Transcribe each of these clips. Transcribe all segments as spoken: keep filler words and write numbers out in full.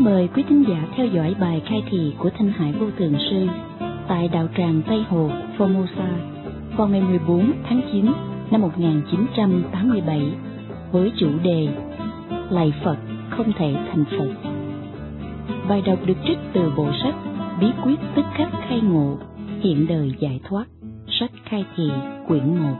mời quý thính giả theo dõi bài khai thị của Thanh Hải Vô Tượng Sư tại đạo tràng Tây Hồ, Formosa vào ngày mười bốn tháng chín năm một nghìn chín trăm tám mươi bảy với chủ đề Lạy Phật không thể thành Phật. Bài đọc được trích từ bộ sách Bí quyết tức khắc khai ngộ, hiện đời giải thoát, sách khai thị quyển một.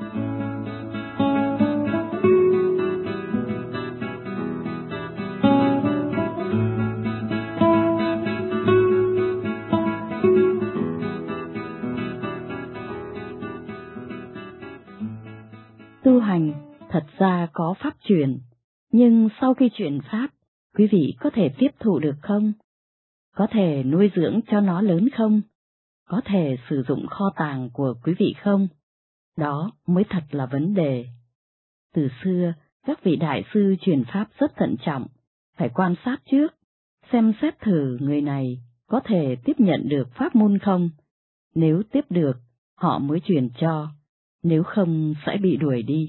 Tu hành thật ra có pháp chuyển, nhưng sau khi chuyển pháp, quý vị có thể tiếp thụ được không? Có thể nuôi dưỡng cho nó lớn không? Có thể sử dụng kho tàng của quý vị không? Đó mới thật là vấn đề. Từ xưa, các vị đại sư truyền pháp rất thận trọng, phải quan sát trước, xem xét thử người này có thể tiếp nhận được pháp môn không. Nếu tiếp được, họ mới truyền cho, nếu không sẽ bị đuổi đi.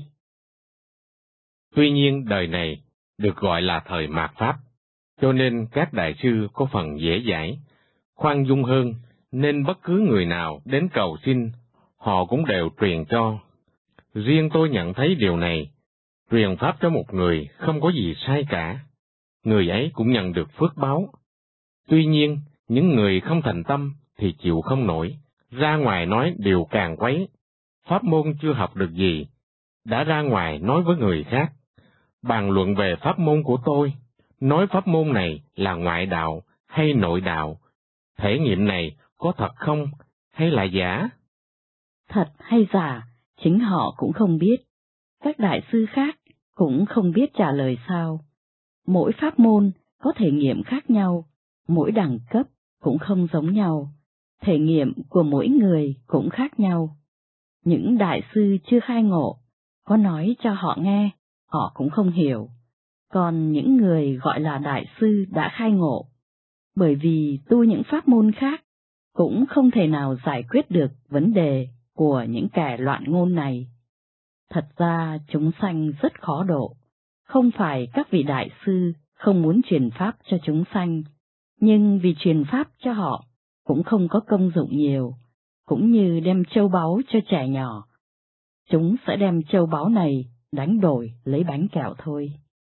Tuy nhiên đời này được gọi là thời mạt Pháp, cho nên các đại sư có phần dễ dãi, khoan dung hơn, nên bất cứ người nào đến cầu xin, họ cũng đều truyền cho. Riêng tôi nhận thấy điều này, truyền pháp cho một người không có gì sai cả, người ấy cũng nhận được phước báo. Tuy nhiên, những người không thành tâm thì chịu không nổi, ra ngoài nói điều càng quấy, pháp môn chưa học được gì, đã ra ngoài nói với người khác, bàn luận về pháp môn của tôi, nói pháp môn này là ngoại đạo hay nội đạo, thể nghiệm này có thật không hay là giả? Thật hay giả, chính họ cũng không biết, các đại sư khác cũng không biết trả lời sao. Mỗi pháp môn có thể nghiệm khác nhau, mỗi đẳng cấp cũng không giống nhau, thể nghiệm của mỗi người cũng khác nhau. Những đại sư chưa khai ngộ, có nói cho họ nghe, họ cũng không hiểu. Còn những người gọi là đại sư đã khai ngộ, bởi vì tu những pháp môn khác, cũng không thể nào giải quyết được vấn đề của những kẻ loạn ngôn này. Thật ra chúng sanh rất khó độ, không phải các vị đại sư không muốn truyền pháp cho chúng sanh, nhưng vì truyền pháp cho họ cũng không có công dụng nhiều, cũng như đem châu báu cho trẻ nhỏ. Chúng sẽ đem châu báu này đánh đổi lấy bánh kẹo thôi.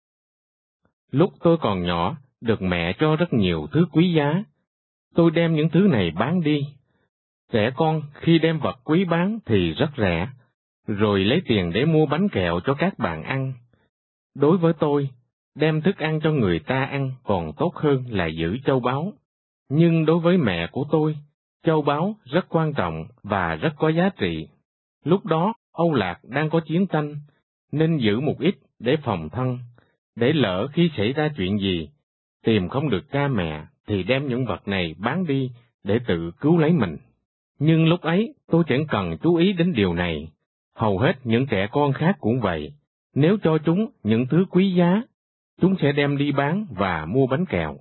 Lúc tôi còn nhỏ, được mẹ cho rất nhiều thứ quý giá. Tôi đem những thứ này bán đi. Trẻ con khi đem vật quý bán thì rất rẻ, rồi lấy tiền để mua bánh kẹo cho các bạn ăn. Đối với tôi, đem thức ăn cho người ta ăn còn tốt hơn là giữ châu báu. Nhưng đối với mẹ của tôi, châu báu rất quan trọng và rất có giá trị. Lúc đó, Âu Lạc đang có chiến tranh, nên giữ một ít để phòng thân, để lỡ khi xảy ra chuyện gì, tìm không được cha mẹ thì đem những vật này bán đi để tự cứu lấy mình. Nhưng lúc ấy tôi chẳng cần chú ý đến điều này, hầu hết những trẻ con khác cũng vậy, nếu cho chúng những thứ quý giá, chúng sẽ đem đi bán và mua bánh kẹo.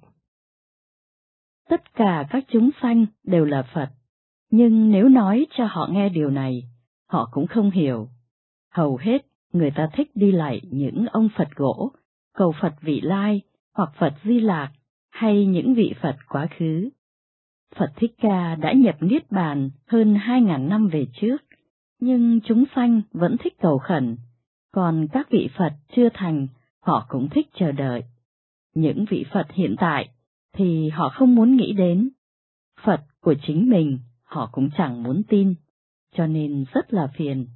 Tất cả các chúng sanh đều là Phật, nhưng nếu nói cho họ nghe điều này, họ cũng không hiểu. Hầu hết người ta thích đi lạy những ông Phật gỗ, cầu Phật Vị Lai hoặc Phật Di Lạc hay những vị Phật quá khứ. Phật Thích Ca đã nhập Niết Bàn hơn hai ngàn năm về trước, nhưng chúng sanh vẫn thích cầu khẩn, còn các vị Phật chưa thành, họ cũng thích chờ đợi. Những vị Phật hiện tại thì họ không muốn nghĩ đến. Phật của chính mình họ cũng chẳng muốn tin, cho nên rất là phiền.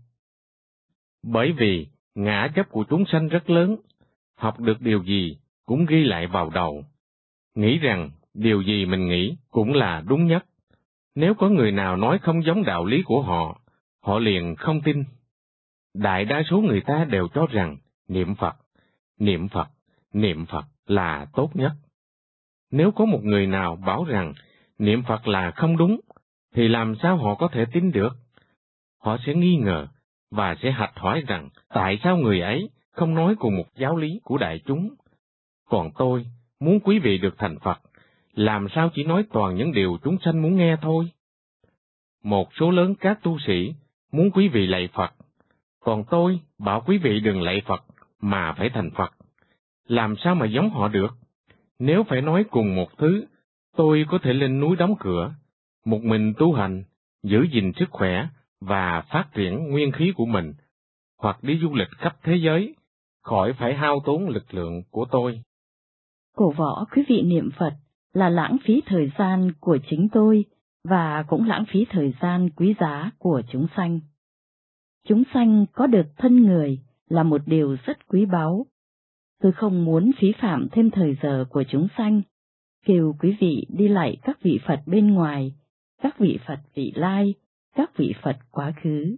Bởi vì ngã chấp của chúng sanh rất lớn, học được điều gì cũng ghi lại vào đầu, nghĩ rằng điều gì mình nghĩ cũng là đúng nhất. Nếu có người nào nói không giống đạo lý của họ, họ liền không tin. Đại đa số người ta đều cho rằng niệm Phật, niệm Phật, niệm Phật là tốt nhất. Nếu có một người nào bảo rằng niệm Phật là không đúng, thì làm sao họ có thể tin được? Họ sẽ nghi ngờ và sẽ hạch hỏi rằng tại sao người ấy không nói cùng một giáo lý của đại chúng. Còn tôi, muốn quý vị được thành Phật, làm sao chỉ nói toàn những điều chúng sanh muốn nghe thôi? Một số lớn các tu sĩ muốn quý vị lạy Phật, còn tôi bảo quý vị đừng lạy Phật mà phải thành Phật. Làm sao mà giống họ được? Nếu phải nói cùng một thứ, tôi có thể lên núi đóng cửa, một mình tu hành, giữ gìn sức khỏe và phát triển nguyên khí của mình, hoặc đi du lịch khắp thế giới, khỏi phải hao tốn lực lượng của tôi. Cổ võ quý vị niệm Phật là lãng phí thời gian của chính tôi, và cũng lãng phí thời gian quý giá của chúng sanh. Chúng sanh có được thân người là một điều rất quý báu. Tôi không muốn phí phạm thêm thời giờ của chúng sanh, kêu quý vị đi lạy các vị Phật bên ngoài, các vị Phật vị lai, các vị Phật quá khứ.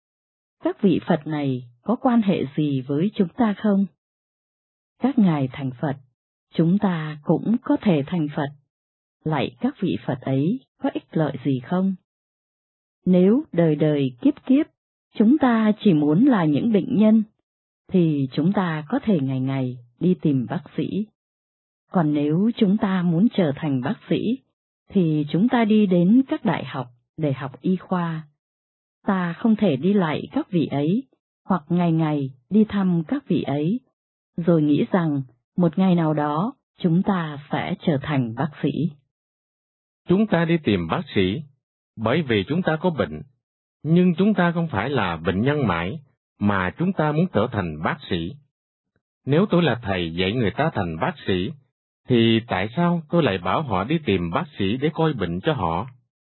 Các vị Phật này có quan hệ gì với chúng ta không? Các ngài thành Phật, chúng ta cũng có thể thành Phật. Lạy các vị Phật ấy có ích lợi gì không? Nếu đời đời kiếp kiếp, chúng ta chỉ muốn là những bệnh nhân, thì chúng ta có thể ngày ngày đi tìm bác sĩ. Còn nếu chúng ta muốn trở thành bác sĩ, thì chúng ta đi đến các đại học để học y khoa. Ta không thể đi lạy các vị ấy, hoặc ngày ngày đi thăm các vị ấy, rồi nghĩ rằng một ngày nào đó chúng ta sẽ trở thành bác sĩ. Chúng ta đi tìm bác sĩ bởi vì chúng ta có bệnh, nhưng chúng ta không phải là bệnh nhân mãi, mà chúng ta muốn trở thành bác sĩ. Nếu tôi là thầy dạy người ta thành bác sĩ, thì tại sao tôi lại bảo họ đi tìm bác sĩ để coi bệnh cho họ?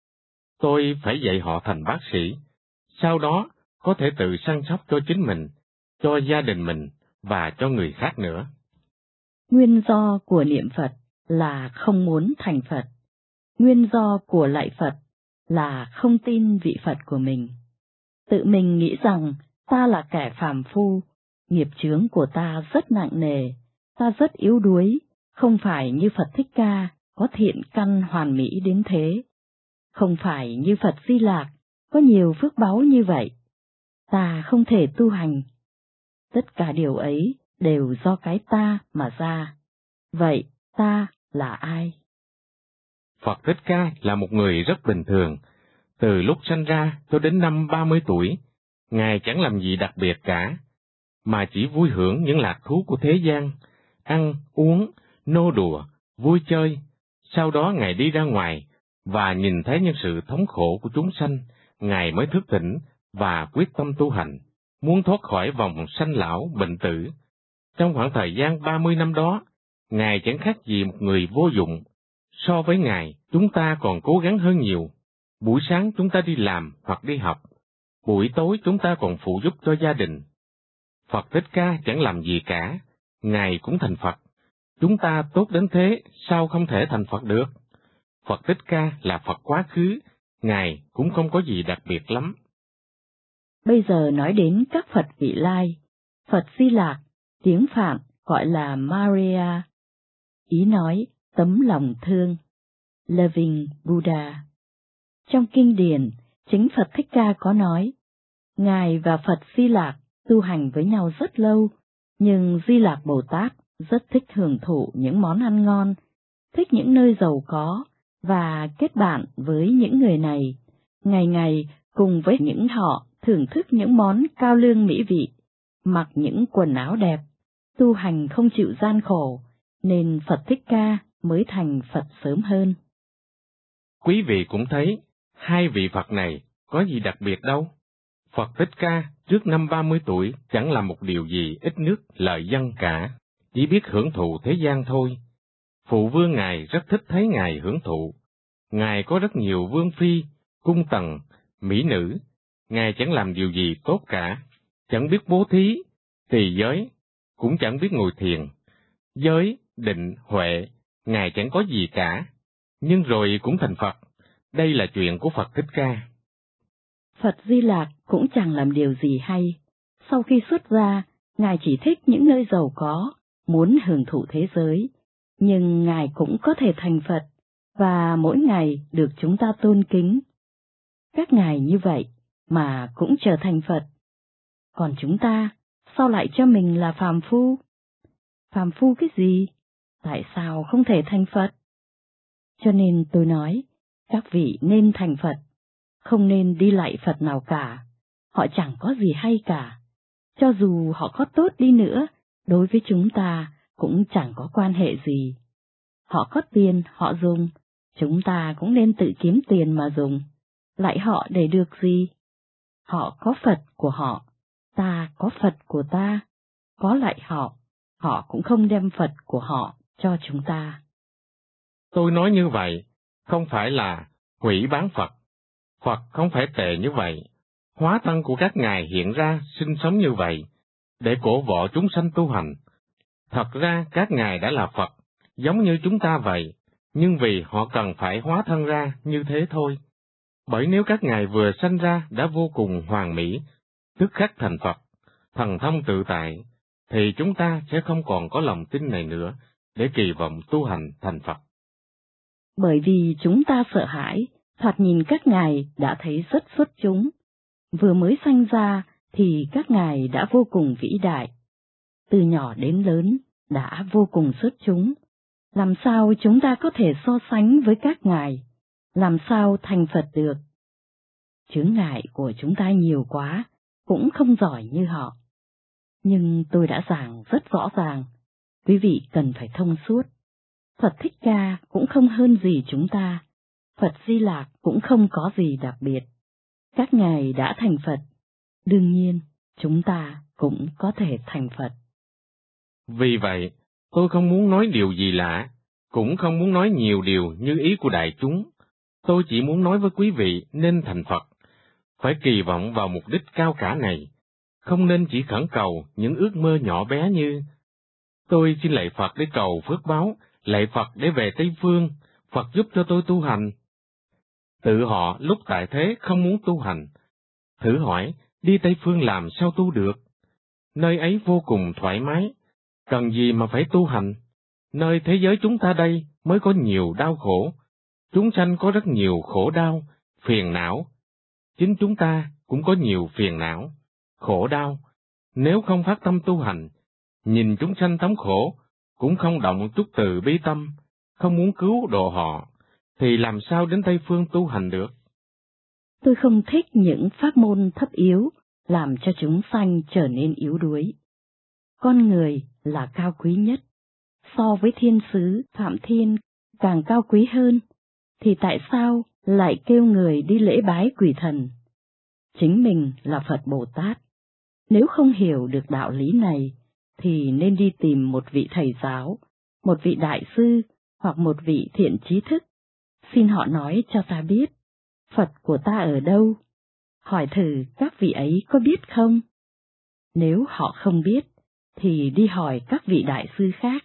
Tôi phải dạy họ thành bác sĩ, sau đó có thể tự săn sóc cho chính mình, cho gia đình mình và cho người khác nữa. Nguyên do của niệm Phật là không muốn thành Phật. Nguyên do của lạy Phật là không tin vị Phật của mình. Tự mình nghĩ rằng ta là kẻ phàm phu, nghiệp chướng của ta rất nặng nề, ta rất yếu đuối, không phải như Phật Thích Ca có thiện căn hoàn mỹ đến thế. Không phải như Phật Di Lạc có nhiều phước báu như vậy. Ta không thể tu hành. Tất cả điều ấy đều do cái ta mà ra. Vậy ta là ai? Phật Thích Ca là một người rất bình thường. Từ lúc sanh ra cho đến năm ba mươi tuổi, Ngài chẳng làm gì đặc biệt cả, mà chỉ vui hưởng những lạc thú của thế gian, ăn, uống, nô đùa, vui chơi. Sau đó Ngài đi ra ngoài, và nhìn thấy những sự thống khổ của chúng sanh, Ngài mới thức tỉnh và quyết tâm tu hành, muốn thoát khỏi vòng sanh lão bệnh tử. Trong khoảng thời gian ba mươi năm đó, Ngài chẳng khác gì một người vô dụng. So với Ngài, chúng ta còn cố gắng hơn nhiều. Buổi sáng chúng ta đi làm hoặc đi học, buổi tối chúng ta còn phụ giúp cho gia đình. Phật Thích Ca chẳng làm gì cả, Ngài cũng thành Phật. Chúng ta tốt đến thế, sao không thể thành Phật được? Phật Thích Ca là Phật quá khứ, Ngài cũng không có gì đặc biệt lắm. Bây giờ nói đến các Phật vị lai, Phật Di Lạc, tiếng Phạn gọi là Maria. Ý nói tấm lòng thương, Loving Buddha. Trong kinh điển, chính Phật Thích Ca có nói, Ngài và Phật Di Lạc tu hành với nhau rất lâu, nhưng Di Lạc Bồ Tát rất thích hưởng thụ những món ăn ngon, thích những nơi giàu có, và kết bạn với những người này, ngày ngày cùng với những họ thưởng thức những món cao lương mỹ vị, mặc những quần áo đẹp, tu hành không chịu gian khổ, nên Phật Thích Ca mới thành Phật sớm hơn. Quý vị cũng thấy, hai vị Phật này có gì đặc biệt đâu. Phật Thích Ca trước năm ba mươi tuổi chẳng làm một điều gì ít nước lợi dân cả, chỉ biết hưởng thụ thế gian thôi. Phụ vương Ngài rất thích thấy Ngài hưởng thụ. Ngài có rất nhiều vương phi, cung tần, mỹ nữ. Ngài chẳng làm điều gì tốt cả, chẳng biết bố thí, trì giới, cũng chẳng biết ngồi thiền. Giới, định, huệ, Ngài chẳng có gì cả, nhưng rồi cũng thành Phật. Đây là chuyện của Phật Thích Ca. Phật Di Lạc cũng chẳng làm điều gì hay. Sau khi xuất gia, Ngài chỉ thích những nơi giàu có, muốn hưởng thụ thế giới, nhưng Ngài cũng có thể thành Phật, và mỗi ngày được chúng ta tôn kính. Các Ngài như vậy mà cũng trở thành Phật. Còn chúng ta, sao lại cho mình là phàm phu? Phàm phu cái gì? Tại sao không thể thành Phật? Cho nên tôi nói, các vị nên thành Phật, không nên đi lạy Phật nào cả. Họ chẳng có gì hay cả. Cho dù họ có tốt đi nữa, đối với chúng ta cũng chẳng có quan hệ gì. Họ có tiền họ dùng, chúng ta cũng nên tự kiếm tiền mà dùng. Lạy họ để được gì? Họ có Phật của họ, ta có Phật của ta. Có lạy họ, họ cũng không đem Phật của họ cho chúng ta. Tôi nói như vậy, không phải là hủy bán Phật. Phật không phải tệ như vậy. Hóa thân của các ngài hiện ra sinh sống như vậy, để cổ võ chúng sanh tu hành. Thật ra các ngài đã là Phật, giống như chúng ta vậy, nhưng vì họ cần phải hóa thân ra như thế thôi. Bởi nếu các ngài vừa sanh ra đã vô cùng hoàn mỹ, tức khắc thành Phật, thần thông tự tại, thì chúng ta sẽ không còn có lòng tin này nữa để kỳ vọng tu hành thành Phật. Bởi vì chúng ta sợ hãi, thoạt nhìn các ngài đã thấy rất xuất chúng. Vừa mới sanh ra thì các ngài đã vô cùng vĩ đại. Từ nhỏ đến lớn đã vô cùng xuất chúng. Làm sao chúng ta có thể so sánh với các ngài? Làm sao thành Phật được? Chướng ngại của chúng ta nhiều quá, cũng không giỏi như họ. Nhưng tôi đã giảng rất rõ ràng, quý vị cần phải thông suốt. Phật Thích Ca cũng không hơn gì chúng ta, Phật Di Lạc cũng không có gì đặc biệt. Các ngài đã thành Phật, đương nhiên chúng ta cũng có thể thành Phật. Vì vậy, tôi không muốn nói điều gì lạ, cũng không muốn nói nhiều điều như ý của đại chúng. Tôi chỉ muốn nói với quý vị nên thành Phật, phải kỳ vọng vào mục đích cao cả này, không nên chỉ khẩn cầu những ước mơ nhỏ bé như tôi xin lạy Phật để cầu phước báo, lạy Phật để về Tây Phương, Phật giúp cho tôi tu hành. Tự họ lúc tại thế không muốn tu hành. Thử hỏi, đi Tây Phương làm sao tu được? Nơi ấy vô cùng thoải mái, cần gì mà phải tu hành? Nơi thế giới chúng ta đây mới có nhiều đau khổ. Chúng sanh có rất nhiều khổ đau, phiền não. Chính chúng ta cũng có nhiều phiền não, khổ đau. Nếu không phát tâm tu hành, nhìn chúng sanh thống khổ, cũng không động chút từ bi tâm, không muốn cứu độ họ, thì làm sao đến Tây Phương tu hành được? Tôi không thích những pháp môn thấp yếu, làm cho chúng sanh trở nên yếu đuối. Con người là cao quý nhất, so với thiên sứ, phạm thiên càng cao quý hơn, thì tại sao lại kêu người đi lễ bái quỷ thần? Chính mình là Phật Bồ Tát. Nếu không hiểu được đạo lý này, thì nên đi tìm một vị thầy giáo, một vị đại sư hoặc một vị thiện trí thức. Xin họ nói cho ta biết, Phật của ta ở đâu? Hỏi thử các vị ấy có biết không? Nếu họ không biết, thì đi hỏi các vị đại sư khác.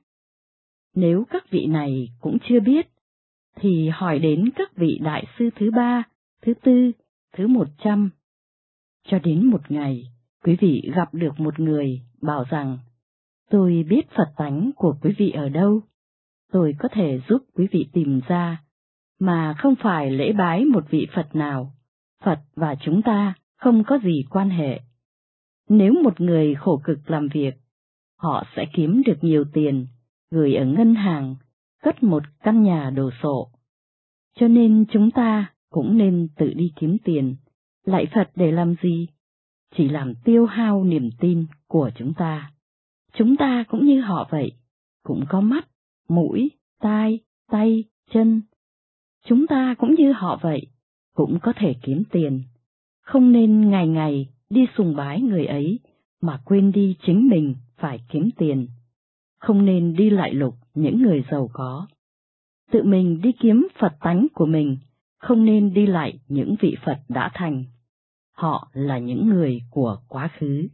Nếu các vị này cũng chưa biết, thì hỏi đến các vị đại sư thứ ba, thứ tư, thứ một trăm. Cho đến một ngày, quý vị gặp được một người bảo rằng, tôi biết Phật tánh của quý vị ở đâu, tôi có thể giúp quý vị tìm ra, mà không phải lễ bái một vị Phật nào. Phật và chúng ta không có gì quan hệ. Nếu một người khổ cực làm việc, họ sẽ kiếm được nhiều tiền, gửi ở ngân hàng, cất một căn nhà đồ sộ. Cho nên chúng ta cũng nên tự đi kiếm tiền, lạy Phật để làm gì? Chỉ làm tiêu hao niềm tin của chúng ta. Chúng ta cũng như họ vậy, cũng có mắt, mũi, tai, tay, chân. Chúng ta cũng như họ vậy, cũng có thể kiếm tiền. Không nên ngày ngày đi sùng bái người ấy, mà quên đi chính mình phải kiếm tiền. Không nên đi lại lục những người giàu có. Tự mình đi kiếm Phật tánh của mình, không nên đi lại những vị Phật đã thành. Họ là những người của quá khứ.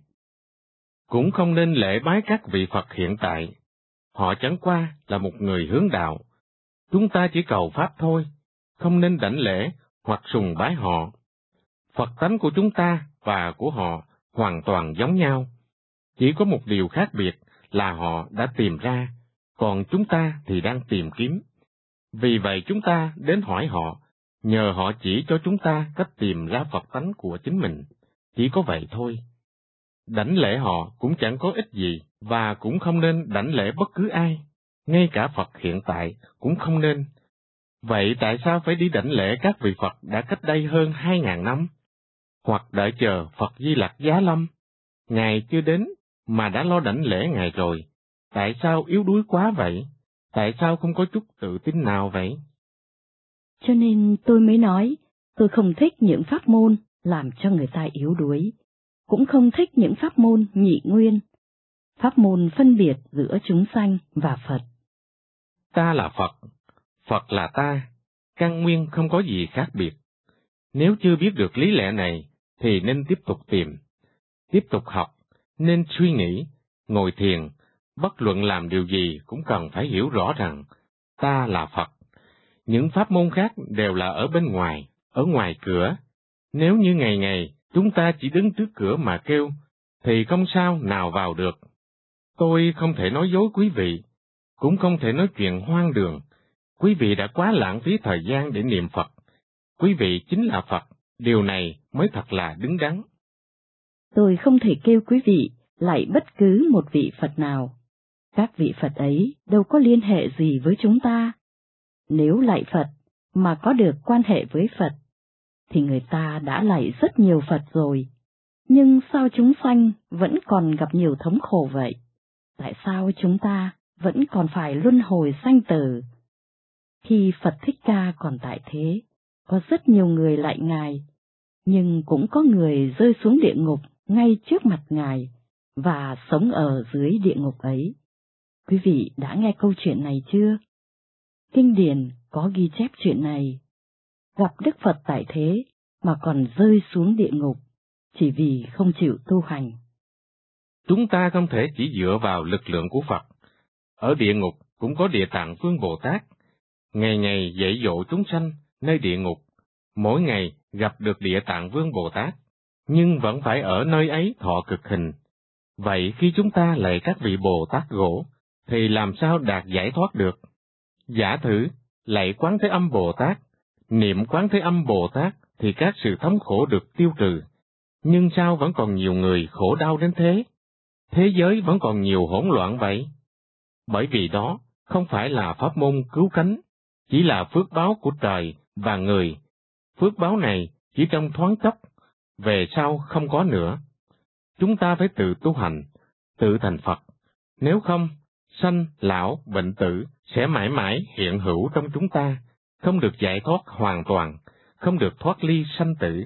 Cũng không nên lễ bái các vị Phật hiện tại. Họ chẳng qua là một người hướng đạo. Chúng ta chỉ cầu Pháp thôi, không nên đảnh lễ hoặc sùng bái họ. Phật tánh của chúng ta và của họ hoàn toàn giống nhau. Chỉ có một điều khác biệt là họ đã tìm ra, còn chúng ta thì đang tìm kiếm. Vì vậy chúng ta đến hỏi họ, nhờ họ chỉ cho chúng ta cách tìm ra Phật tánh của chính mình. Chỉ có vậy thôi. Đảnh lễ họ cũng chẳng có ích gì, và cũng không nên đảnh lễ bất cứ ai, ngay cả Phật hiện tại cũng không nên. Vậy tại sao phải đi đảnh lễ các vị Phật đã cách đây hơn hai ngàn năm? Hoặc đợi chờ Phật Di Lặc giá lâm? Ngài chưa đến, mà đã lo đảnh lễ Ngài rồi. Tại sao yếu đuối quá vậy? Tại sao không có chút tự tin nào vậy? Cho nên tôi mới nói, tôi không thích những pháp môn làm cho người ta yếu đuối, cũng không thích những pháp môn nhị nguyên, pháp môn phân biệt giữa chúng sanh và Phật. Ta là Phật, Phật là ta, căn nguyên không có gì khác biệt. Nếu chưa biết được lý lẽ này, thì nên tiếp tục tìm, tiếp tục học, nên suy nghĩ, ngồi thiền, bất luận làm điều gì cũng cần phải hiểu rõ rằng, ta là Phật. Những pháp môn khác đều là ở bên ngoài, ở ngoài cửa. Nếu như ngày ngày chúng ta chỉ đứng trước cửa mà kêu, thì không sao nào vào được. Tôi không thể nói dối quý vị, cũng không thể nói chuyện hoang đường. Quý vị đã quá lãng phí thời gian để niệm Phật. Quý vị chính là Phật, điều này mới thật là đứng đắn. Tôi không thể kêu quý vị lạy bất cứ một vị Phật nào. Các vị Phật ấy đâu có liên hệ gì với chúng ta. Nếu lạy Phật mà có được quan hệ với Phật, thì người ta đã lạy rất nhiều Phật rồi. Nhưng sao chúng sanh vẫn còn gặp nhiều thống khổ vậy? Tại sao chúng ta vẫn còn phải luân hồi sanh tử? Khi Phật Thích Ca còn tại thế, có rất nhiều người lạy Ngài, nhưng cũng có người rơi xuống địa ngục ngay trước mặt Ngài, và sống ở dưới địa ngục ấy. Quý vị đã nghe câu chuyện này chưa? Kinh điển có ghi chép chuyện này. Gặp Đức Phật tại thế mà còn rơi xuống địa ngục, chỉ vì không chịu tu hành. Chúng ta không thể chỉ dựa vào lực lượng của Phật. Ở địa ngục cũng có Địa Tạng Vương Bồ Tát, ngày ngày dạy dỗ chúng sanh nơi địa ngục, mỗi ngày gặp được Địa Tạng Vương Bồ Tát, nhưng vẫn phải ở nơi ấy thọ cực hình. Vậy khi chúng ta lạy các vị Bồ Tát gỗ, thì làm sao đạt giải thoát được? Giả thử, lạy Quán Thế Âm Bồ Tát, niệm Quán Thế Âm Bồ Tát thì các sự thống khổ được tiêu trừ. Nhưng sao vẫn còn nhiều người khổ đau đến thế? Thế giới vẫn còn nhiều hỗn loạn vậy? Bởi vì đó không phải là pháp môn cứu cánh, chỉ là phước báo của trời và người. Phước báo này chỉ trong thoáng chốc, về sau không có nữa. Chúng ta phải tự tu hành, tự thành Phật. Nếu không, sanh, lão, bệnh tử sẽ mãi mãi hiện hữu trong chúng ta, không được giải thoát hoàn toàn, không được thoát ly sanh tử.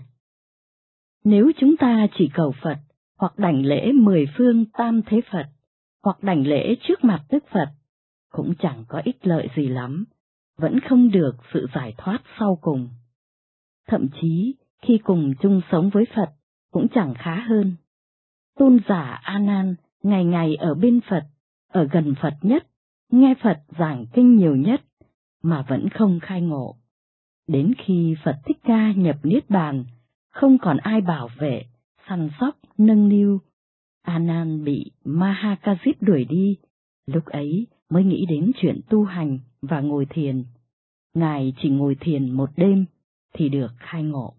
Nếu chúng ta chỉ cầu Phật, hoặc đảnh lễ mười phương tam thế Phật, hoặc đảnh lễ trước mặt Đức Phật, cũng chẳng có ích lợi gì lắm, vẫn không được sự giải thoát sau cùng. Thậm chí, khi cùng chung sống với Phật, cũng chẳng khá hơn. Tôn giả A Nan ngày ngày ở bên Phật, ở gần Phật nhất, nghe Phật giảng kinh nhiều nhất, mà vẫn không khai ngộ. Đến khi Phật Thích Ca nhập Niết Bàn, không còn ai bảo vệ, săn sóc, nâng niu, A Nan bị Mahakazip đuổi đi, lúc ấy mới nghĩ đến chuyện tu hành và ngồi thiền. Ngài chỉ ngồi thiền một đêm thì được khai ngộ.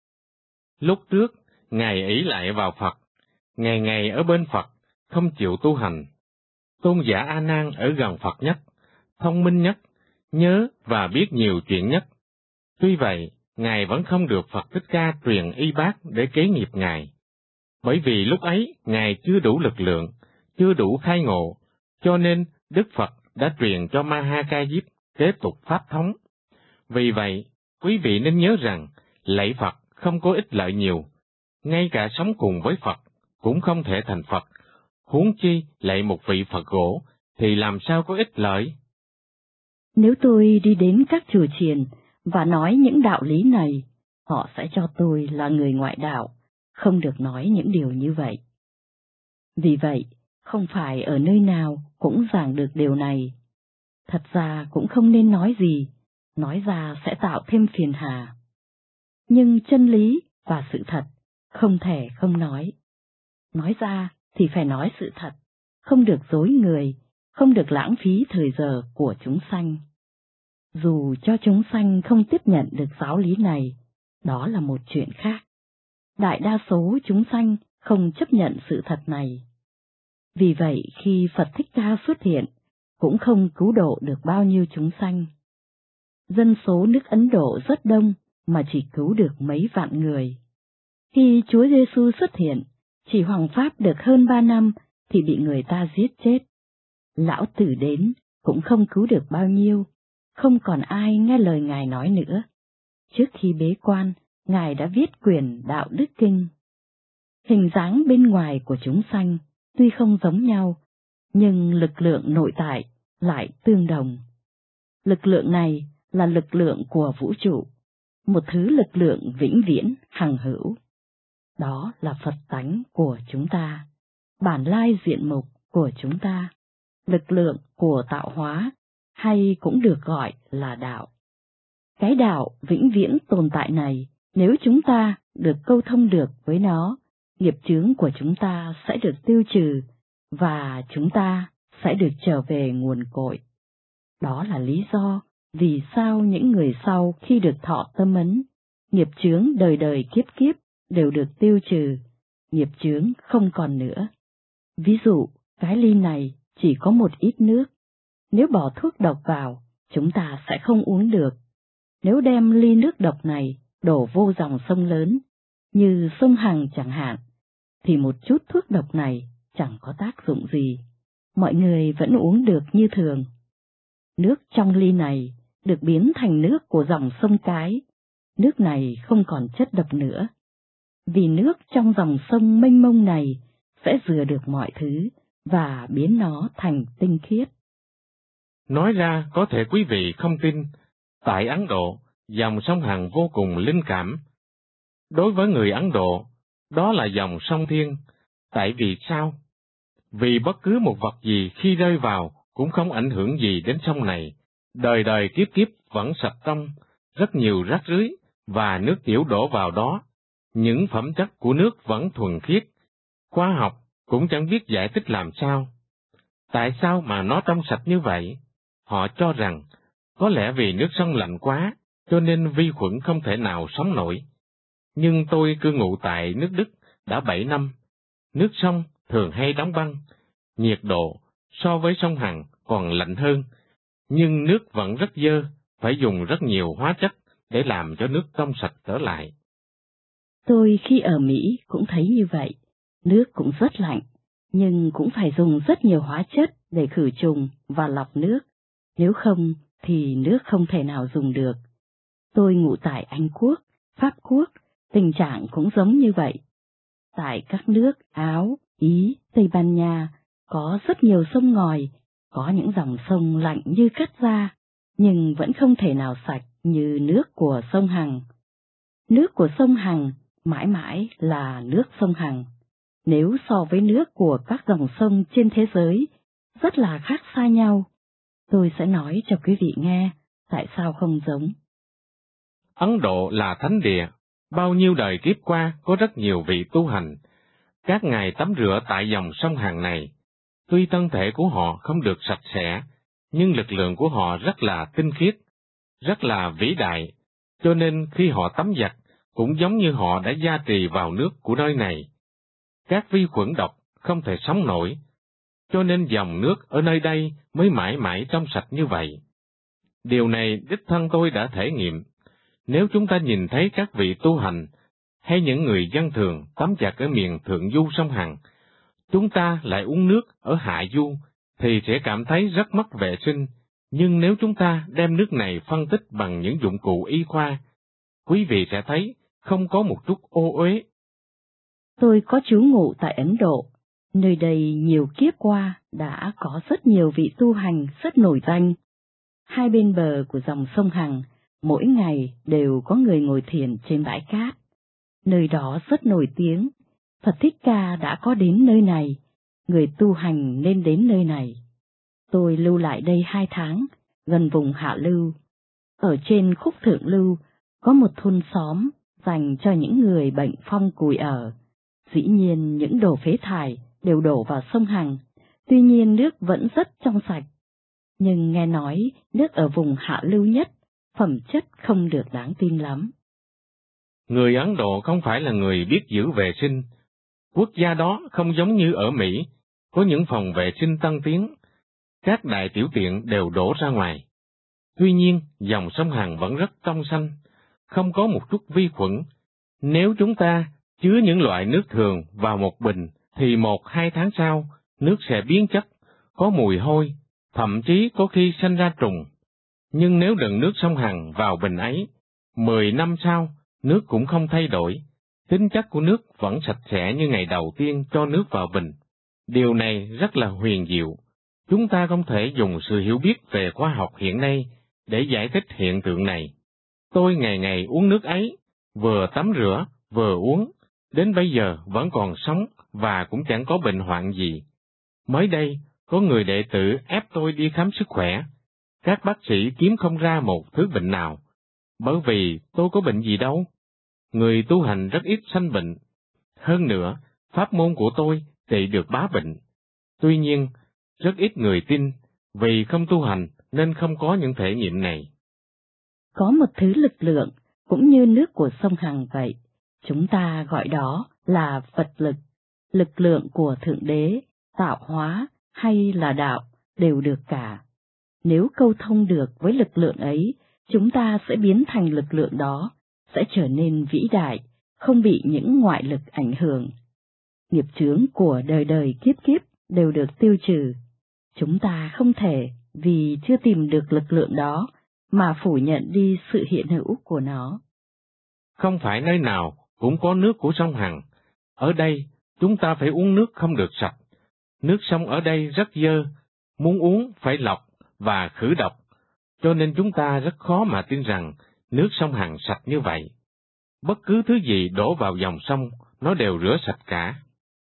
Lúc trước, Ngài ỷ lại vào Phật, ngày ngày ở bên Phật, không chịu tu hành. Tôn giả A Nan ở gần Phật nhất, thông minh nhất, nhớ và biết nhiều chuyện nhất. Tuy vậy, Ngài vẫn không được Phật Thích Ca truyền y bát để kế nghiệp Ngài. Bởi vì lúc ấy, Ngài chưa đủ lực lượng, chưa đủ khai ngộ, cho nên Đức Phật đã truyền cho Mahakazip kế tục pháp thống. Vì vậy, quý vị nên nhớ rằng, lạy Phật không có ích lợi nhiều. Ngay cả sống cùng với Phật, cũng không thể thành Phật. Huống chi lạy một vị Phật gỗ, thì làm sao có ích lợi? Nếu tôi đi đến các chùa chiền và nói những đạo lý này, họ sẽ cho tôi là người ngoại đạo, không được nói những điều như vậy. Vì vậy, không phải ở nơi nào cũng giảng được điều này. Thật ra cũng không nên nói gì, nói ra sẽ tạo thêm phiền hà. Nhưng chân lý và sự thật không thể không nói. Nói ra thì phải nói sự thật, không được dối người, không được lãng phí thời giờ của chúng sanh. Dù cho chúng sanh không tiếp nhận được giáo lý này, đó là một chuyện khác. Đại đa số chúng sanh không chấp nhận sự thật này. Vì vậy khi Phật Thích Ca xuất hiện, cũng không cứu độ được bao nhiêu chúng sanh. Dân số nước Ấn Độ rất đông mà chỉ cứu được mấy vạn người. Khi Chúa Giêsu xuất hiện, chỉ hoằng pháp được hơn ba năm thì bị người ta giết chết. Lão Tử đến cũng không cứu được bao nhiêu, không còn ai nghe lời Ngài nói nữa. Trước khi bế quan, Ngài đã viết quyển Đạo Đức Kinh. Hình dáng bên ngoài của chúng sanh tuy không giống nhau, nhưng lực lượng nội tại lại tương đồng. Lực lượng này là lực lượng của vũ trụ, một thứ lực lượng vĩnh viễn hằng hữu. Đó là Phật tánh của chúng ta, bản lai diện mục của chúng ta, lực lượng của tạo hóa, hay cũng được gọi là đạo. Cái đạo vĩnh viễn tồn tại này, nếu chúng ta được câu thông được với nó, nghiệp chướng của chúng ta sẽ được tiêu trừ, và chúng ta sẽ được trở về nguồn cội. Đó là lý do vì sao những người sau khi được thọ tâm ấn, nghiệp chướng đời đời kiếp kiếp đều được tiêu trừ, nghiệp chướng không còn nữa. Ví dụ, cái ly này chỉ có một ít nước, nếu bỏ thuốc độc vào, chúng ta sẽ không uống được. Nếu đem ly nước độc này đổ vô dòng sông lớn, như sông Hằng chẳng hạn, thì một chút thuốc độc này chẳng có tác dụng gì, mọi người vẫn uống được như thường. Nước trong ly này được biến thành nước của dòng sông Cái, nước này không còn chất độc nữa. Vì nước trong dòng sông mênh mông này sẽ rửa được mọi thứ và biến nó thành tinh khiết. Nói ra có thể quý vị không tin, tại Ấn Độ, dòng sông Hằng vô cùng linh cảm. Đối với người Ấn Độ, đó là dòng sông thiên. Tại vì sao? Vì bất cứ một vật gì khi rơi vào cũng không ảnh hưởng gì đến sông này, đời đời kiếp kiếp vẫn sạch trong, rất nhiều rác rưới, và nước tiểu đổ vào đó. Những phẩm chất của nước vẫn thuần khiết. Khoa học cũng chẳng biết giải thích làm sao. Tại sao mà nó trong sạch như vậy? Họ cho rằng, có lẽ vì nước sông lạnh quá, cho nên vi khuẩn không thể nào sống nổi. Nhưng tôi cư ngụ tại nước Đức đã bảy năm. Nước sông thường hay đóng băng, nhiệt độ so với sông Hằng còn lạnh hơn, nhưng nước vẫn rất dơ, phải dùng rất nhiều hóa chất để làm cho nước trong sạch trở lại. Tôi khi ở Mỹ cũng thấy như vậy, nước cũng rất lạnh, nhưng cũng phải dùng rất nhiều hóa chất để khử trùng và lọc nước, nếu không thì nước không thể nào dùng được. Tôi ngụ tại Anh Quốc, Pháp Quốc, tình trạng cũng giống như vậy. Tại các nước Áo, Ý, Tây Ban Nha, có rất nhiều sông ngòi, có những dòng sông lạnh như cắt da, nhưng vẫn không thể nào sạch như nước của sông Hằng. Nước của sông Hằng mãi mãi là nước sông Hằng. Nếu so với nước của các dòng sông trên thế giới, rất là khác xa nhau. Tôi sẽ nói cho quý vị nghe tại sao không giống. Ấn Độ là thánh địa, bao nhiêu đời kiếp qua có rất nhiều vị tu hành. Các ngài tắm rửa tại dòng sông Hằng này. Tuy thân thể của họ không được sạch sẽ, nhưng lực lượng của họ rất là tinh khiết, rất là vĩ đại, cho nên khi họ tắm giặt, cũng giống như họ đã gia trì vào nước của nơi này. Các vi khuẩn độc không thể sống nổi, cho nên dòng nước ở nơi đây mới mãi mãi trong sạch như vậy. Điều này đích thân tôi đã thể nghiệm. Nếu chúng ta nhìn thấy các vị tu hành, hay những người dân thường tắm giặt ở miền thượng du sông Hằng, chúng ta lại uống nước ở hạ du, thì sẽ cảm thấy rất mất vệ sinh. Nhưng nếu chúng ta đem nước này phân tích bằng những dụng cụ y khoa, quý vị sẽ thấy không có một chút ô uế. Tôi có trú ngụ tại Ấn Độ, nơi đây nhiều kiếp qua đã có rất nhiều vị tu hành rất nổi danh. Hai bên bờ của dòng sông Hằng, mỗi ngày đều có người ngồi thiền trên bãi cát. Nơi đó rất nổi tiếng, Phật Thích Ca đã có đến nơi này, người tu hành nên đến nơi này. Tôi lưu lại đây hai tháng, gần vùng hạ lưu. Ở trên khúc thượng lưu, có một thôn xóm dành cho những người bệnh phong cùi ở. Dĩ nhiên những đồ phế thải đều đổ vào sông Hằng, tuy nhiên nước vẫn rất trong sạch. Nhưng nghe nói nước ở vùng hạ lưu nhất, phẩm chất không được đáng tin lắm. Người Ấn Độ không phải là người biết giữ vệ sinh. Quốc gia đó không giống như ở Mỹ, có những phòng vệ sinh tân tiến. Các đại tiểu tiện đều đổ ra ngoài. Tuy nhiên, dòng sông Hằng vẫn rất trong xanh, không có một chút vi khuẩn. Nếu chúng ta chứa những loại nước thường vào một bình, thì một hai tháng sau, nước sẽ biến chất, có mùi hôi, thậm chí có khi sanh ra trùng. Nhưng nếu đựng nước sông Hằng vào bình ấy, mười năm sau, nước cũng không thay đổi, tính chất của nước vẫn sạch sẽ như ngày đầu tiên cho nước vào bình. Điều này rất là huyền diệu. Chúng ta không thể dùng sự hiểu biết về khoa học hiện nay để giải thích hiện tượng này. Tôi ngày ngày uống nước ấy, vừa tắm rửa, vừa uống, đến bây giờ vẫn còn sống và cũng chẳng có bệnh hoạn gì. Mới đây, có người đệ tử ép tôi đi khám sức khỏe. Các bác sĩ kiếm không ra một thứ bệnh nào, bởi vì tôi có bệnh gì đâu. Người tu hành rất ít sanh bệnh. Hơn nữa, pháp môn của tôi trị được bá bệnh. Tuy nhiên, rất ít người tin, vì không tu hành nên không có những thể nghiệm này. Có một thứ lực lượng, cũng như nước của sông Hằng vậy, chúng ta gọi đó là Phật lực, lực lượng của Thượng Đế, tạo hóa hay là đạo, đều được cả. Nếu câu thông được với lực lượng ấy, chúng ta sẽ biến thành lực lượng đó, sẽ trở nên vĩ đại, không bị những ngoại lực ảnh hưởng. Nghiệp chướng của đời đời kiếp kiếp đều được tiêu trừ. Chúng ta không thể, vì chưa tìm được lực lượng đó, mà phủ nhận đi sự hiện hữu của nó. Không phải nơi nào cũng có nước của sông Hằng. Ở đây, chúng ta phải uống nước không được sạch. Nước sông ở đây rất dơ, muốn uống phải lọc và khử độc, cho nên chúng ta rất khó mà tin rằng nước sông Hằng sạch như vậy. Bất cứ thứ gì đổ vào dòng sông, nó đều rửa sạch cả.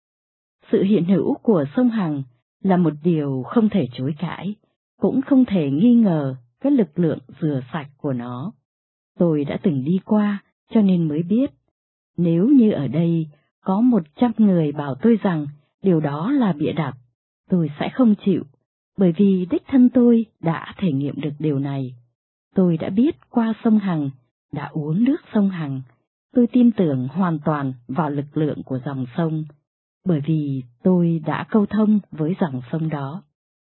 Sự hiện hữu của sông Hằng là một điều không thể chối cãi, cũng không thể nghi ngờ cái lực lượng rửa sạch của nó. Tôi đã từng đi qua, cho nên mới biết. Nếu như ở đây có một trăm người bảo tôi rằng điều đó là bịa đặt, tôi sẽ không chịu, bởi vì đích thân tôi đã thể nghiệm được điều này. Tôi đã biết qua sông Hằng, đã uống nước sông Hằng. Tôi tin tưởng hoàn toàn vào lực lượng của dòng sông, bởi vì tôi đã câu thông với dòng sông đó.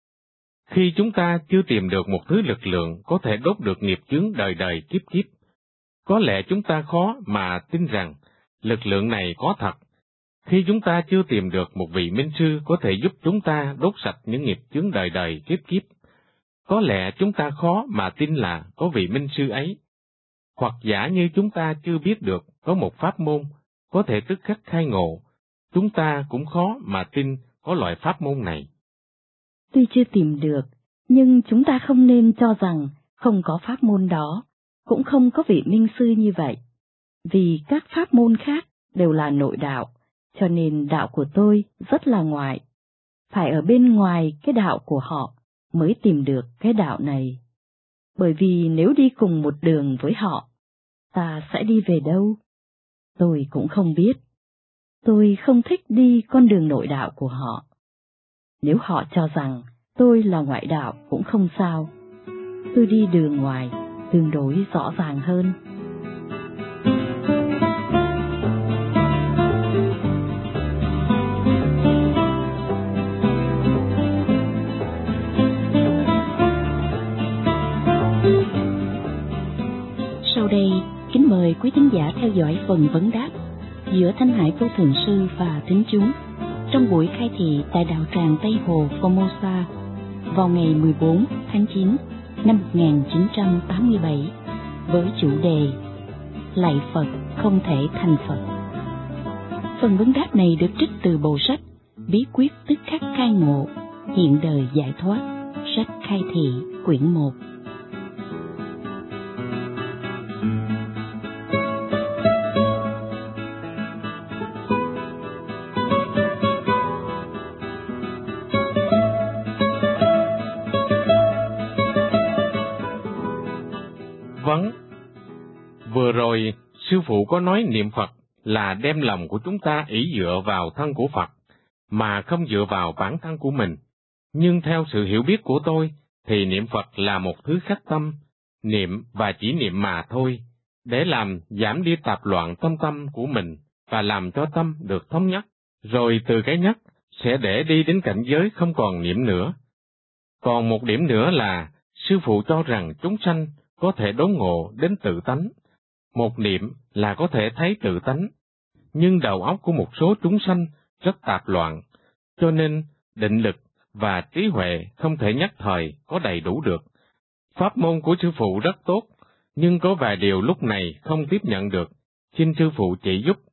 Khi chúng ta chưa tìm được một thứ lực lượng có thể đốt được nghiệp chướng đời đời kiếp kiếp, có lẽ chúng ta khó mà tin rằng lực lượng này có thật. Khi chúng ta chưa tìm được một vị minh sư có thể giúp chúng ta đốt sạch những nghiệp chướng đời đời kiếp kiếp, có lẽ chúng ta khó mà tin là có vị minh sư ấy. Hoặc giả như chúng ta chưa biết được có một pháp môn có thể tức khắc khai ngộ, chúng ta cũng khó mà tin có loại pháp môn này. Tuy chưa tìm được, nhưng chúng ta không nên cho rằng không có pháp môn đó, cũng không có vị minh sư như vậy. Vì các pháp môn khác đều là nội đạo, cho nên đạo của tôi rất là ngoại. Phải ở bên ngoài cái đạo của họ mới tìm được cái đạo này. Bởi vì nếu đi cùng một đường với họ, ta sẽ đi về đâu? Tôi cũng không biết. Tôi không thích đi con đường nội đạo của họ. Nếu họ cho rằng tôi là ngoại đạo cũng không sao. Tôi đi đường ngoài tương đối rõ ràng hơn. Sau đây, kính mời quý thính giả theo dõi phần vấn đáp giữa Thanh Hải Vô Thượng Sư và thính chúng trong buổi khai thị tại đạo tràng Tây Hồ Formosa vào ngày mười bốn tháng chín năm một nghìn chín trăm tám mươi bảy với chủ đề Lạy Phật không thể thành Phật. Phần vấn đáp này được trích từ bộ sách Bí quyết tức khắc khai ngộ, hiện đời giải thoát, sách khai thị quyển một. Vâng, vừa rồi sư phụ có nói niệm Phật là đem lòng của chúng ta ỷ dựa vào thân của Phật, mà không dựa vào bản thân của mình. Nhưng theo sự hiểu biết của tôi, thì niệm Phật là một thứ khắc tâm, niệm và chỉ niệm mà thôi, để làm giảm đi tạp loạn tâm tâm của mình và làm cho tâm được thống nhất, rồi từ cái nhất sẽ để đi đến cảnh giới không còn niệm nữa. Còn một điểm nữa là, sư phụ cho rằng chúng sanh có thể đốn ngộ đến tự tánh. Một niệm là có thể thấy tự tánh, nhưng đầu óc của một số chúng sanh rất tạp loạn, cho nên định lực và trí huệ không thể nhất thời có đầy đủ được. Pháp môn của sư phụ rất tốt, nhưng có vài điều lúc này không tiếp nhận được. Xin sư phụ chỉ giúp.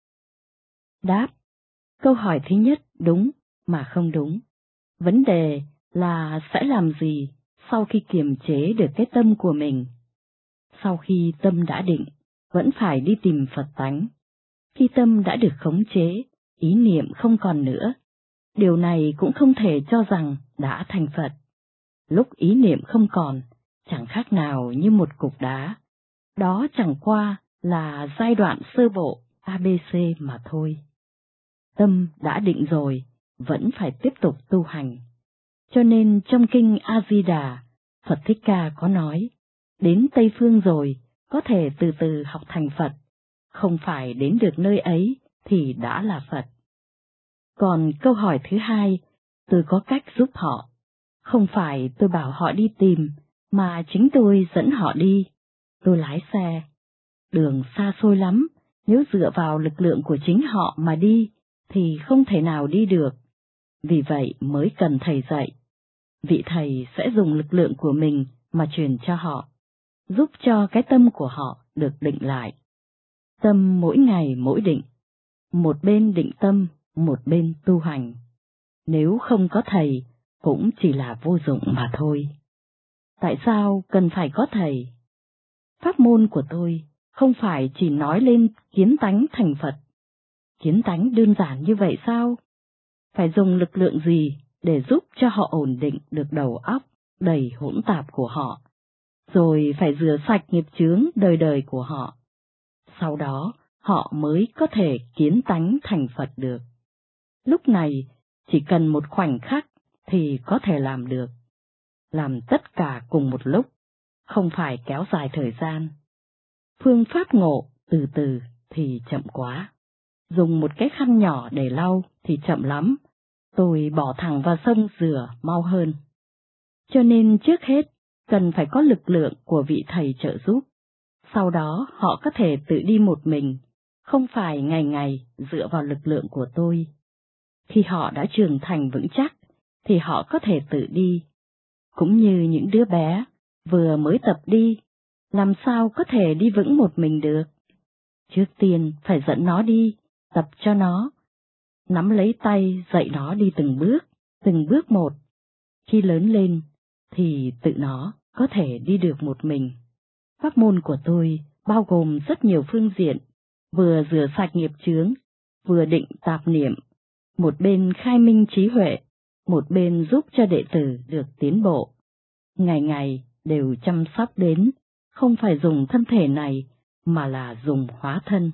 Đáp. Câu hỏi thứ nhất đúng mà không đúng. Vấn đề là sẽ làm gì sau khi kiềm chế được cái tâm của mình? Sau khi tâm đã định, vẫn phải đi tìm Phật tánh. Khi tâm đã được khống chế, ý niệm không còn nữa. Điều này cũng không thể cho rằng đã thành Phật. Lúc ý niệm không còn, chẳng khác nào như một cục đá. Đó chẳng qua là giai đoạn sơ bộ a bê xê mà thôi. Tâm đã định rồi, vẫn phải tiếp tục tu hành. Cho nên trong kinh A-di-đà, Phật Thích Ca có nói, đến Tây Phương rồi, có thể từ từ học thành Phật, không phải đến được nơi ấy thì đã là Phật. Còn câu hỏi thứ hai, tôi có cách giúp họ. Không phải tôi bảo họ đi tìm, mà chính tôi dẫn họ đi. Tôi lái xe. Đường xa xôi lắm, nếu dựa vào lực lượng của chính họ mà đi, thì không thể nào đi được. Vì vậy mới cần thầy dạy. Vị thầy sẽ dùng lực lượng của mình mà truyền cho họ, giúp cho cái tâm của họ được định lại. Tâm mỗi ngày mỗi định, một bên định tâm, một bên tu hành. Nếu không có thầy, cũng chỉ là vô dụng mà thôi. Tại sao cần phải có thầy? Pháp môn của tôi không phải chỉ nói lên kiến tánh thành Phật. Kiến tánh đơn giản như vậy sao? Phải dùng lực lượng gì để giúp cho họ ổn định được đầu óc đầy hỗn tạp của họ, rồi phải rửa sạch nghiệp chướng đời đời của họ. Sau đó, họ mới có thể kiến tánh thành Phật được. Lúc này, chỉ cần một khoảnh khắc thì có thể làm được. Làm tất cả cùng một lúc, không phải kéo dài thời gian. Phương pháp ngộ từ từ thì chậm quá. Dùng một cái khăn nhỏ để lau thì chậm lắm. Tôi bỏ thẳng vào sông rửa mau hơn. Cho nên trước hết, cần phải có lực lượng của vị thầy trợ giúp. Sau đó họ có thể tự đi một mình, không phải ngày ngày dựa vào lực lượng của tôi. Khi họ đã trưởng thành vững chắc, thì họ có thể tự đi. Cũng như những đứa bé, vừa mới tập đi, làm sao có thể đi vững một mình được. Trước tiên phải dẫn nó đi, tập cho nó. Nắm lấy tay dạy nó đi từng bước, từng bước một. Khi lớn lên, thì tự nó có thể đi được một mình. Pháp môn của tôi bao gồm rất nhiều phương diện, vừa rửa sạch nghiệp chướng, vừa định tạp niệm, một bên khai minh trí huệ, một bên giúp cho đệ tử được tiến bộ. Ngày ngày đều chăm sóc đến, không phải dùng thân thể này, mà là dùng hóa thân.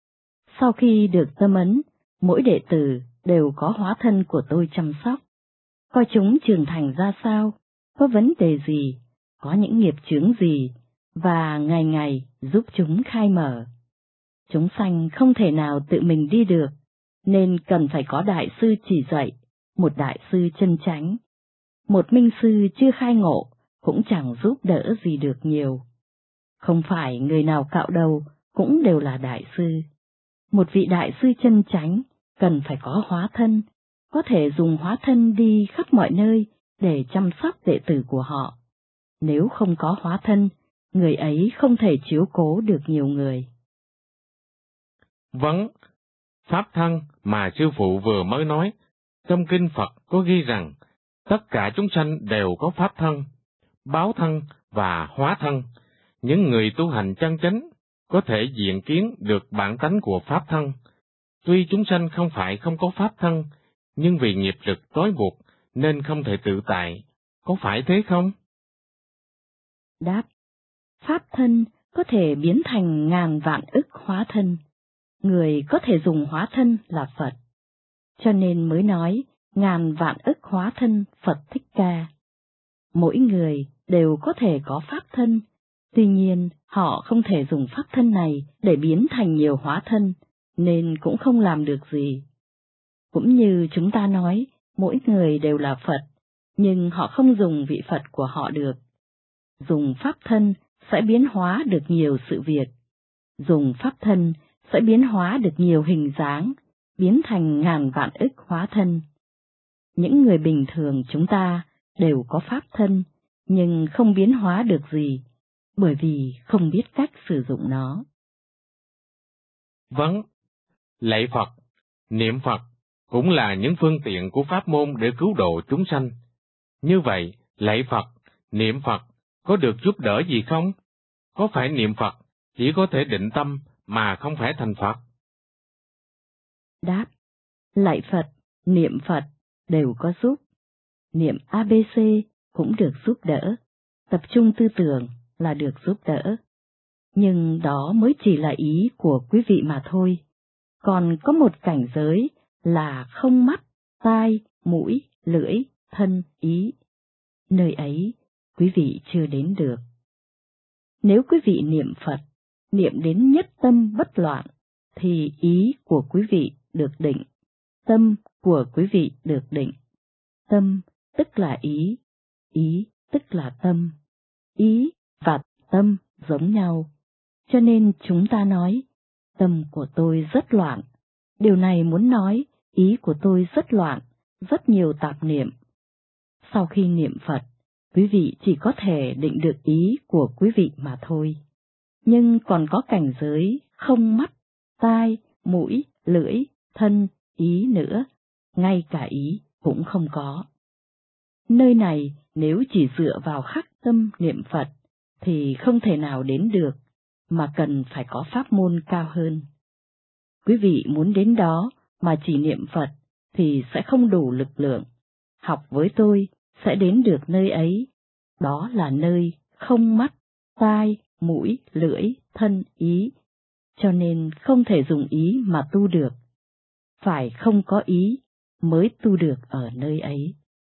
Sau khi được tâm ấn, mỗi đệ tử đều có hóa thân của tôi chăm sóc. Coi chúng trưởng thành ra sao, có vấn đề gì, có những nghiệp chướng gì, và ngày ngày giúp chúng khai mở. Chúng sanh không thể nào tự mình đi được, nên cần phải có đại sư chỉ dạy, một đại sư chân chánh. Một minh sư chưa khai ngộ, cũng chẳng giúp đỡ gì được nhiều. Không phải người nào cạo đầu cũng đều là đại sư. Một vị đại sư chân chánh cần phải có hóa thân, có thể dùng hóa thân đi khắp mọi nơi để chăm sóc đệ tử của họ. Nếu không có hóa thân, người ấy không thể chiếu cố được nhiều người. Vâng, pháp thân mà sư phụ vừa mới nói, trong kinh Phật có ghi rằng, tất cả chúng sanh đều có pháp thân, báo thân và hóa thân. Những người tu hành chân chánh có thể diện kiến được bản tánh của pháp thân. Tuy chúng sanh không phải không có pháp thân, nhưng vì nghiệp lực trói buộc nên không thể tự tại. Có phải thế không? Đáp. Pháp thân có thể biến thành ngàn vạn ức hóa thân. Người có thể dùng hóa thân là Phật. Cho nên mới nói ngàn vạn ức hóa thân Phật Thích Ca. Mỗi người đều có thể có pháp thân, tuy nhiên họ không thể dùng pháp thân này để biến thành nhiều hóa thân, nên cũng không làm được gì. Cũng như chúng ta nói, mỗi người đều là Phật, nhưng họ không dùng vị Phật của họ được. Dùng pháp thân sẽ biến hóa được nhiều sự việc. Dùng pháp thân sẽ biến hóa được nhiều hình dáng, biến thành ngàn vạn ức hóa thân. những người bình thường chúng ta đều có pháp thân, nhưng không biến hóa được gì, bởi vì không biết cách sử dụng nó. Vâng, lạy Phật, niệm Phật cũng là những phương tiện của pháp môn để cứu độ chúng sanh. Như vậy, lạy Phật, niệm Phật có được giúp đỡ gì không? Có phải niệm Phật chỉ có thể định tâm mà không phải thành Phật? Đáp: lạy Phật, niệm Phật đều có giúp. Niệm a bê xê cũng được giúp đỡ, tập trung tư tưởng là được giúp đỡ. Nhưng đó mới chỉ là ý của quý vị mà thôi. Còn có một cảnh giới là không mắt, tai, mũi, lưỡi, thân, ý. Nơi ấy, quý vị chưa đến được. Nếu quý vị niệm Phật, niệm đến nhất tâm bất loạn, thì ý của quý vị được định, tâm của quý vị được định. Tâm tức là ý, ý tức là tâm. Ý và tâm giống nhau, cho nên chúng ta nói, tâm của tôi rất loạn. Điều này muốn nói, ý của tôi rất loạn, rất nhiều tạp niệm. Sau khi niệm Phật, quý vị chỉ có thể định được ý của quý vị mà thôi. Nhưng còn có cảnh giới không mắt, tai, mũi, lưỡi, thân, ý nữa, ngay cả ý cũng không có. Nơi này nếu chỉ dựa vào khắc tâm niệm Phật thì không thể nào đến được, mà cần phải có pháp môn cao hơn. Quý vị muốn đến đó mà chỉ niệm Phật thì sẽ không đủ lực lượng. Học với tôi sẽ đến được nơi ấy, đó là nơi không mắt, tai, mũi, lưỡi, thân, ý, cho nên không thể dùng ý mà tu được. Phải không có ý mới tu được ở nơi ấy.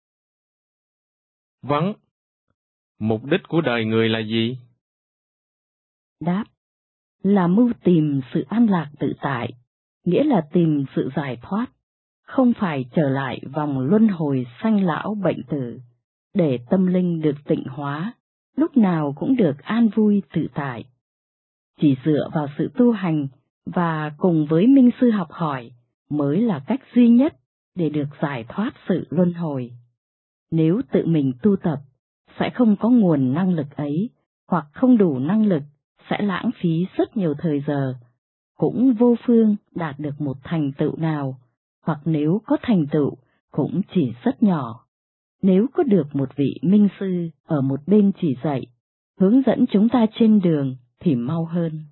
Vâng, mục đích của đời người là gì? Đáp: là mưu tìm sự an lạc tự tại, nghĩa là tìm sự giải thoát, không phải trở lại vòng luân hồi sanh lão bệnh tử, để tâm linh được tịnh hóa, lúc nào cũng được an vui tự tại. Chỉ dựa vào sự tu hành và cùng với minh sư học hỏi mới là cách duy nhất để được giải thoát sự luân hồi. Nếu tự mình tu tập, sẽ không có nguồn năng lực ấy, hoặc không đủ năng lực, sẽ lãng phí rất nhiều thời giờ, cũng vô phương đạt được một thành tựu nào, hoặc nếu có thành tựu, cũng chỉ rất nhỏ. Nếu có được một vị minh sư ở một bên chỉ dạy, hướng dẫn chúng ta trên đường thì mau hơn.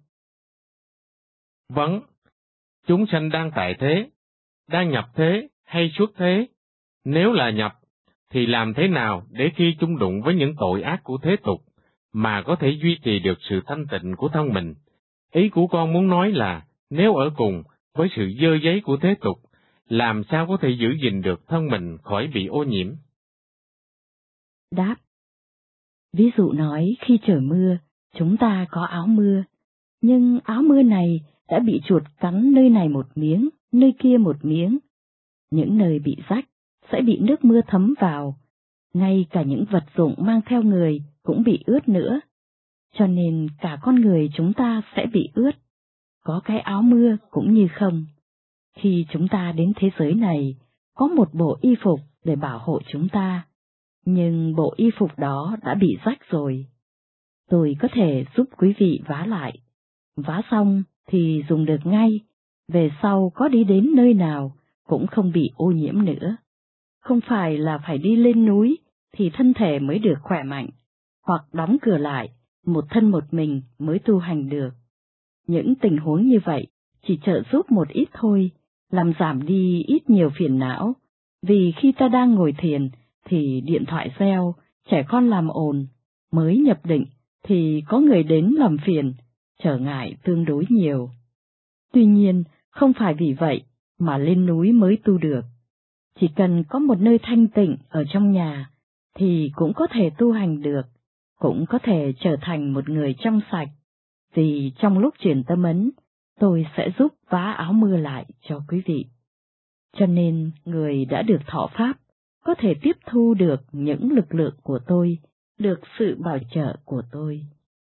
Vâng, chúng sanh đang tại thế, đang nhập thế hay xuất thế? Nếu là nhập, thì làm thế nào để khi chung đụng với những tội ác của thế tục, mà có thể duy trì được sự thanh tịnh của thân mình? Ý của con muốn nói là, nếu ở cùng với sự dơ giấy của thế tục, làm sao có thể giữ gìn được thân mình khỏi bị ô nhiễm? Đáp: ví dụ nói khi trời mưa, chúng ta có áo mưa, nhưng áo mưa này đã bị chuột cắn nơi này một miếng, nơi kia một miếng. Những nơi bị rách sẽ bị nước mưa thấm vào, ngay cả những vật dụng mang theo người cũng bị ướt nữa. Cho nên cả con người chúng ta sẽ bị ướt, có cái áo mưa cũng như không. Khi chúng ta đến thế giới này, có một bộ y phục để bảo hộ chúng ta, nhưng bộ y phục đó đã bị rách rồi. Tôi có thể giúp quý vị vá lại. Vá xong thì dùng được ngay, về sau có đi đến nơi nào cũng không bị ô nhiễm nữa. Không phải là phải đi lên núi thì thân thể mới được khỏe mạnh, hoặc đóng cửa lại, một thân một mình mới tu hành được. Những tình huống như vậy chỉ trợ giúp một ít thôi, làm giảm đi ít nhiều phiền não, vì khi ta đang ngồi thiền thì điện thoại reo, trẻ con làm ồn, mới nhập định thì có người đến làm phiền, trở ngại tương đối nhiều. Tuy nhiên, không phải vì vậy mà lên núi mới tu được. Chỉ cần có một nơi thanh tịnh ở trong nhà thì cũng có thể tu hành được, cũng có thể trở thành một người trong sạch. Vì trong lúc truyền tâm ấn, tôi sẽ giúp vá áo mưa lại cho quý vị. Cho nên người đã được thọ pháp có thể tiếp thu được những lực lượng của tôi, được sự bảo trợ của tôi.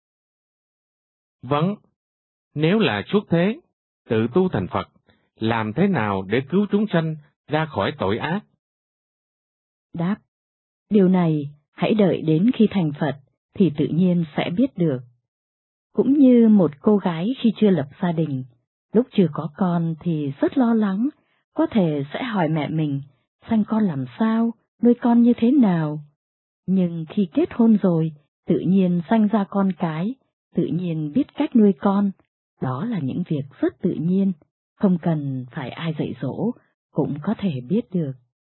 Vâng, nếu là xuất thế, tự tu thành Phật, làm thế nào để cứu chúng sanh ra khỏi tội ác? Đáp: điều này hãy đợi đến khi thành Phật thì tự nhiên sẽ biết được. Cũng như một cô gái khi chưa lập gia đình, lúc chưa có con thì rất lo lắng, có thể sẽ hỏi mẹ mình, sanh con làm sao, nuôi con như thế nào. Nhưng khi kết hôn rồi, tự nhiên sanh ra con cái, tự nhiên biết cách nuôi con, đó là những việc rất tự nhiên, không cần phải ai dạy dỗ, cũng có thể biết được.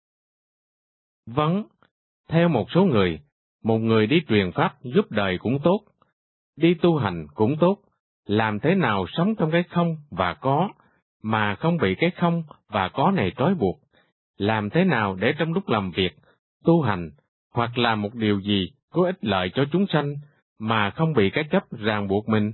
Vâng, theo một số người, một người đi truyền pháp giúp đời cũng tốt, đi tu hành cũng tốt, làm thế nào sống trong cái không và có, mà không bị cái không và có này trói buộc, làm thế nào để trong lúc làm việc, tu hành, hoặc làm một điều gì có ích lợi cho chúng sanh, mà không bị cái chấp ràng buộc mình.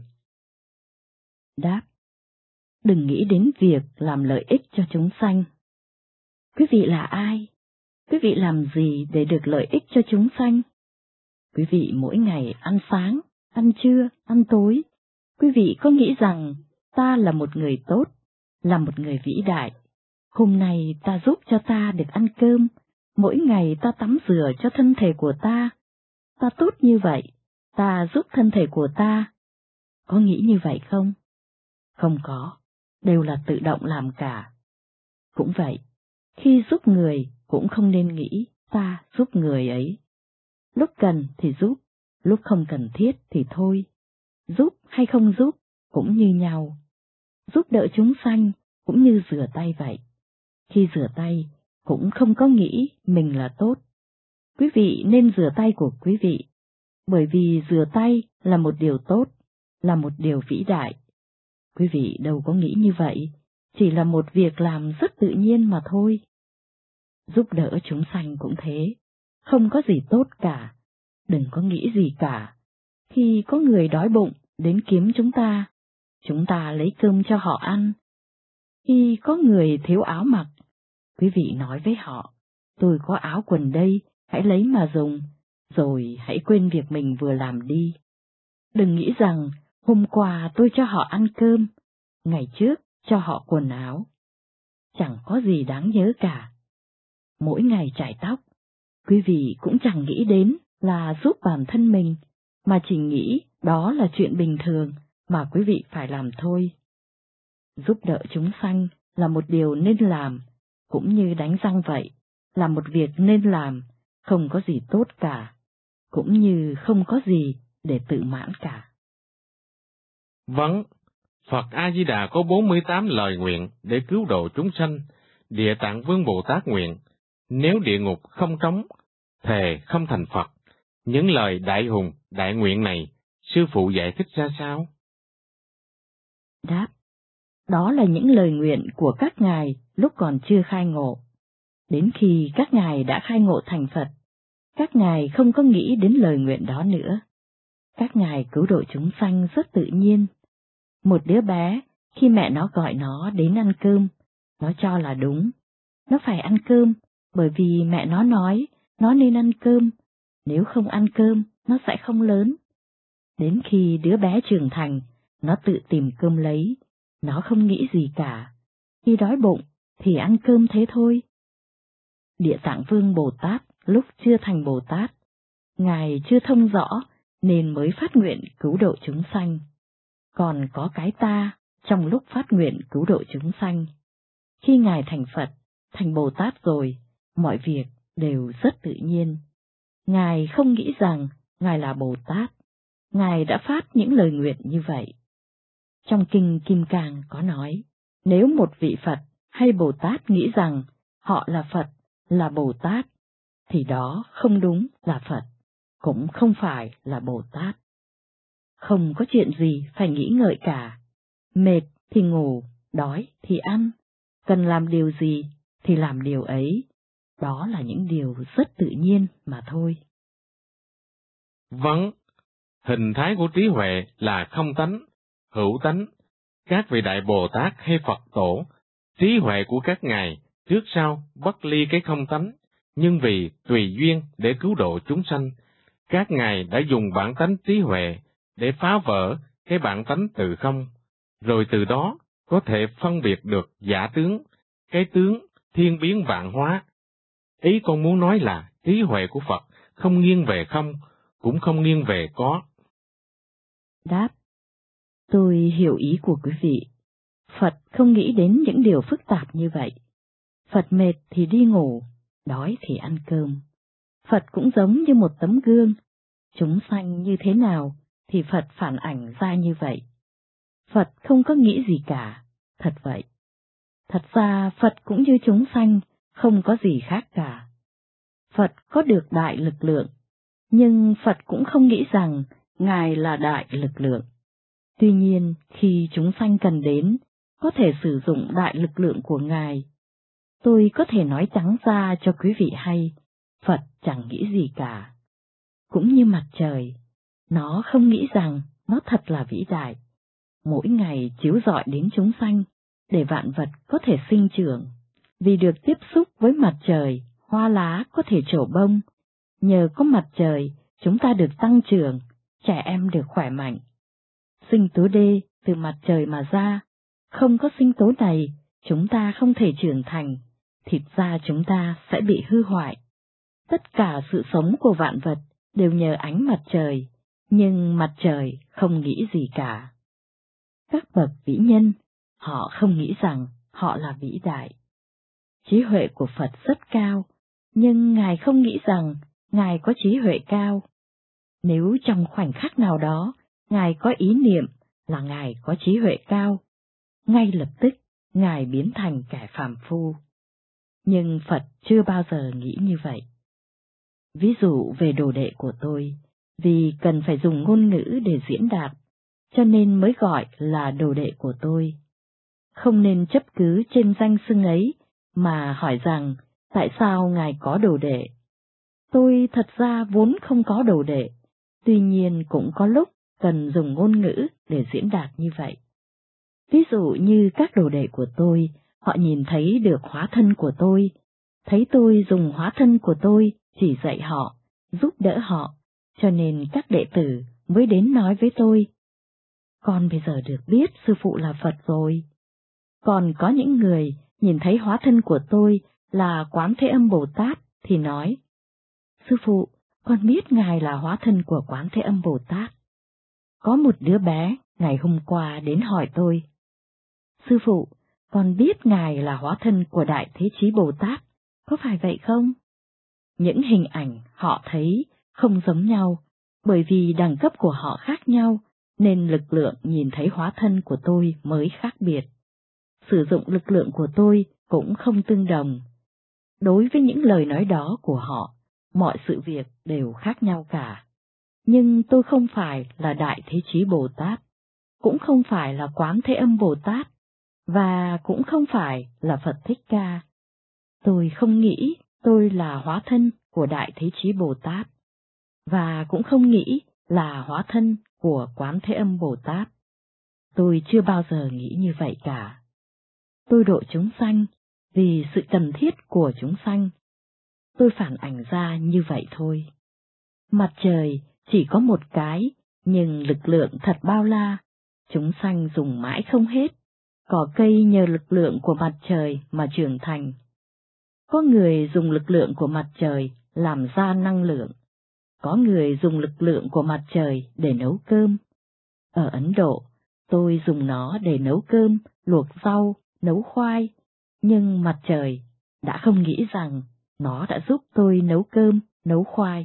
Đáp: đừng nghĩ đến việc làm lợi ích cho chúng sanh. Quý vị là ai? Quý vị làm gì để được lợi ích cho chúng sanh? Quý vị mỗi ngày ăn sáng, ăn trưa, ăn tối. Quý vị có nghĩ rằng ta là một người tốt, là một người vĩ đại? Hôm nay ta giúp cho ta được ăn cơm, mỗi ngày ta tắm rửa cho thân thể của ta. Ta tốt như vậy, ta giúp thân thể của ta. Có nghĩ như vậy không? Không có, đều là tự động làm cả. Cũng vậy, khi giúp người cũng không nên nghĩ ta giúp người ấy. Lúc cần thì giúp, lúc không cần thiết thì thôi. Giúp hay không giúp cũng như nhau. Giúp đỡ chúng sanh cũng như rửa tay vậy. Khi rửa tay cũng không có nghĩ mình là tốt. Quý vị nên rửa tay của quý vị, bởi vì rửa tay là một điều tốt, là một điều vĩ đại. Quý vị đâu có nghĩ như vậy, chỉ là một việc làm rất tự nhiên mà thôi. Giúp đỡ chúng sanh cũng thế, không có gì tốt cả, đừng có nghĩ gì cả. Khi có người đói bụng đến kiếm chúng ta, chúng ta lấy cơm cho họ ăn. Khi có người thiếu áo mặc, quý vị nói với họ, tôi có áo quần đây, hãy lấy mà dùng, rồi hãy quên việc mình vừa làm đi. Đừng nghĩ rằng, hôm qua tôi cho họ ăn cơm, ngày trước cho họ quần áo. Chẳng có gì đáng nhớ cả. Mỗi ngày chải tóc, quý vị cũng chẳng nghĩ đến là giúp bản thân mình, mà chỉ nghĩ đó là chuyện bình thường mà quý vị phải làm thôi. Giúp đỡ chúng sanh là một điều nên làm, cũng như đánh răng vậy, là một việc nên làm, không có gì tốt cả, cũng như không có gì để tự mãn cả. Vâng, Phật A-di-đà có bốn mươi tám lời nguyện để cứu độ chúng sanh. Địa Tạng Vương Bồ Tát nguyện, nếu địa ngục không trống, thề không thành Phật. Những lời đại hùng, đại nguyện này, sư phụ giải thích ra sao? Đáp: đó là những lời nguyện của các ngài lúc còn chưa khai ngộ. Đến khi các ngài đã khai ngộ thành Phật, các ngài không có nghĩ đến lời nguyện đó nữa. Các ngài cứu độ chúng sanh rất tự nhiên. Một đứa bé, khi mẹ nó gọi nó đến ăn cơm, nó cho là đúng. Nó phải ăn cơm, bởi vì mẹ nó nói nó nên ăn cơm. Nếu không ăn cơm, nó sẽ không lớn. Đến khi đứa bé trưởng thành, nó tự tìm cơm lấy. Nó không nghĩ gì cả. Khi đói bụng, thì ăn cơm thế thôi. Địa Tạng Vương Bồ Tát lúc chưa thành Bồ Tát, Ngài chưa thông rõ nên mới phát nguyện cứu độ chúng sanh. Còn có cái ta trong lúc phát nguyện cứu độ chúng sanh. Khi Ngài thành Phật, thành Bồ Tát rồi, mọi việc đều rất tự nhiên. Ngài không nghĩ rằng Ngài là Bồ Tát. Ngài đã phát những lời nguyện như vậy. Trong Kinh Kim Cang có nói, nếu một vị Phật hay Bồ Tát nghĩ rằng họ là Phật, là Bồ Tát, thì đó không đúng là Phật, cũng không phải là Bồ Tát. Không có chuyện gì phải nghĩ ngợi cả. Mệt thì ngủ, đói thì ăn, cần làm điều gì thì làm điều ấy. Đó là những điều rất tự nhiên mà thôi. Vâng, hình thái của trí huệ là không tánh, hữu tánh. Các vị đại Bồ Tát hay Phật tổ, trí huệ của các ngài trước sau bất ly cái không tánh, nhưng vì tùy duyên để cứu độ chúng sanh, các ngài đã dùng bản tánh trí huệ để phá vỡ cái bản tánh từ không, rồi từ đó có thể phân biệt được giả tướng, cái tướng thiên biến vạn hóa. Ý con muốn nói là trí huệ của Phật không nghiêng về không, cũng không nghiêng về có. Đáp: tôi hiểu ý của quý vị. Phật không nghĩ đến những điều phức tạp như vậy. Phật mệt thì đi ngủ, đói thì ăn cơm. Phật cũng giống như một tấm gương, chúng sanh như thế nào thì Phật phản ảnh ra như vậy. Phật không có nghĩ gì cả, thật vậy. Thật ra Phật cũng như chúng sanh, không có gì khác cả. Phật có được đại lực lượng, nhưng Phật cũng không nghĩ rằng Ngài là đại lực lượng. Tuy nhiên, khi chúng sanh cần đến, có thể sử dụng đại lực lượng của Ngài. Tôi có thể nói trắng ra cho quý vị hay, Phật chẳng nghĩ gì cả. Cũng như mặt trời, nó không nghĩ rằng nó thật là vĩ đại. Mỗi ngày chiếu rọi đến chúng sanh, để vạn vật có thể sinh trưởng. Vì được tiếp xúc với mặt trời, hoa lá có thể trổ bông. Nhờ có mặt trời, chúng ta được tăng trưởng, trẻ em được khỏe mạnh. Sinh tố D từ mặt trời mà ra, không có sinh tố này, chúng ta không thể trưởng thành, thịt da chúng ta sẽ bị hư hoại. Tất cả sự sống của vạn vật đều nhờ ánh mặt trời, nhưng mặt trời không nghĩ gì cả. Các bậc vĩ nhân, họ không nghĩ rằng họ là vĩ đại. Trí huệ của Phật rất cao, nhưng Ngài không nghĩ rằng Ngài có trí huệ cao. Nếu trong khoảnh khắc nào đó, Ngài có ý niệm là Ngài có trí huệ cao, ngay lập tức Ngài biến thành kẻ phàm phu. Nhưng Phật chưa bao giờ nghĩ như vậy. Ví dụ về đồ đệ của tôi, vì cần phải dùng ngôn ngữ để diễn đạt, cho nên mới gọi là đồ đệ của tôi. Không nên chấp cứ trên danh xưng ấy, mà hỏi rằng tại sao Ngài có đồ đệ. Tôi thật ra vốn không có đồ đệ, tuy nhiên cũng có lúc cần dùng ngôn ngữ để diễn đạt như vậy. Ví dụ như các đồ đệ của tôi, họ nhìn thấy được hóa thân của tôi, thấy tôi dùng hóa thân của tôi chỉ dạy họ, giúp đỡ họ, cho nên các đệ tử mới đến nói với tôi: con bây giờ được biết sư phụ là Phật rồi. Còn có những người nhìn thấy hóa thân của tôi là Quán Thế Âm Bồ Tát thì nói: sư phụ, con biết Ngài là hóa thân của Quán Thế Âm Bồ Tát. Có một đứa bé ngày hôm qua đến hỏi tôi: sư phụ, con biết Ngài là hóa thân của Đại Thế Chí Bồ Tát, có phải vậy không? Những hình ảnh họ thấy không giống nhau, bởi vì đẳng cấp của họ khác nhau, nên lực lượng nhìn thấy hóa thân của tôi mới khác biệt. Sử dụng lực lượng của tôi cũng không tương đồng. Đối với những lời nói đó của họ, mọi sự việc đều khác nhau cả. Nhưng tôi không phải là Đại Thế Chí Bồ Tát, cũng không phải là Quán Thế Âm Bồ Tát, và cũng không phải là Phật Thích Ca. Tôi không nghĩ tôi là hóa thân của Đại Thế Chí Bồ Tát, và cũng không nghĩ là hóa thân của Quán Thế Âm Bồ Tát. Tôi chưa bao giờ nghĩ như vậy cả. Tôi độ chúng sanh vì sự cần thiết của chúng sanh. Tôi phản ảnh ra như vậy thôi. Mặt trời chỉ có một cái, nhưng lực lượng thật bao la, chúng sanh dùng mãi không hết. Cỏ cây nhờ lực lượng của mặt trời mà trưởng thành. Có người dùng lực lượng của mặt trời làm ra năng lượng. Có người dùng lực lượng của mặt trời để nấu cơm. Ở Ấn Độ, tôi dùng nó để nấu cơm, luộc rau, nấu khoai, nhưng mặt trời đã không nghĩ rằng nó đã giúp tôi nấu cơm, nấu khoai.